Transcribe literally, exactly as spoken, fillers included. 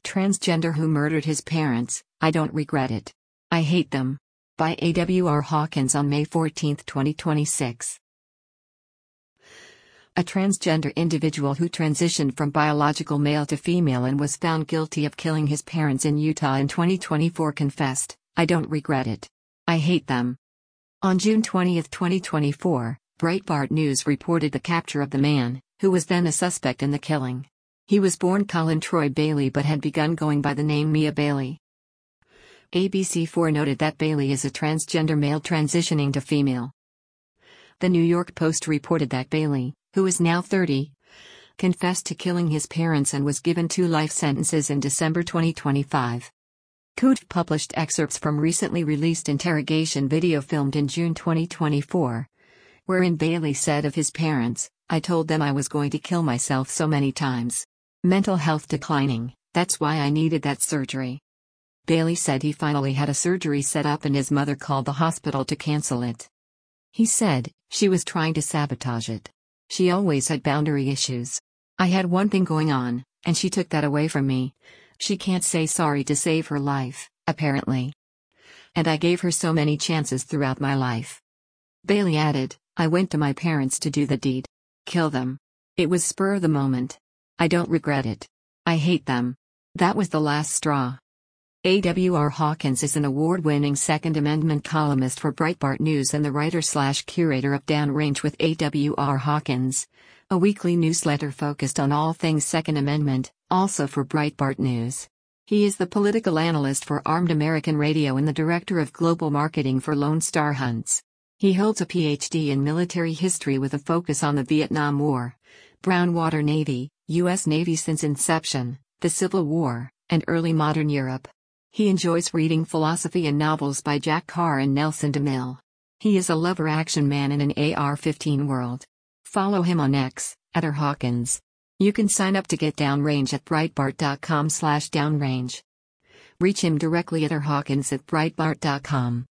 Transgender who murdered his parents, I don't regret it. I hate them. By A W R Hawkins on May fourteenth, twenty twenty-six. A transgender individual who transitioned from biological male to female and was found guilty of killing his parents in Utah in twenty twenty-four confessed, I don't regret it. I hate them. On June twentieth, twenty twenty-four, Breitbart News reported the capture of the man, who was then a suspect in the killing. He was born Colin Troy Bailey but had begun going by the name Mia Bailey. A B C four noted that Bailey is a transgender male transitioning to female. The New York Post reported that Bailey, who is now thirty, confessed to killing his parents and was given two life sentences in December twenty twenty-five. Coot published excerpts from recently released interrogation video filmed in June twenty twenty-four, wherein Bailey said of his parents, I told them I was going to kill myself so many times. Mental health declining, that's why I needed that surgery. Bailey said he finally had a surgery set up and his mother called the hospital to cancel it. He said, she was trying to sabotage it. She always had boundary issues. I had one thing going on, and she took that away from me. She can't say sorry to save her life, apparently. And I gave her so many chances throughout my life. Bailey added, I went to my parents to do the deed. Kill them. It was spur of the moment. I don't regret it. I hate them. That was the last straw. A W R Hawkins is an award-winning Second Amendment columnist for Breitbart News and the writer-slash-curator of Downrange with A W R Hawkins, a weekly newsletter focused on all things Second Amendment, also for Breitbart News. He is the political analyst for Armed American Radio and the director of global marketing for Lone Star Hunts. He holds a P H D in military history with a focus on the Vietnam War, Brownwater Navy, U S Navy since inception, the Civil War, and early modern Europe. He enjoys reading philosophy and novels by Jack Carr and Nelson DeMille. He is a lover action man in an A R fifteen world. Follow him on X, at R Hawkins. You can sign up to get Downrange at breitbart dot com slash downrange. Reach him directly at R Hawkins at breitbart dot com.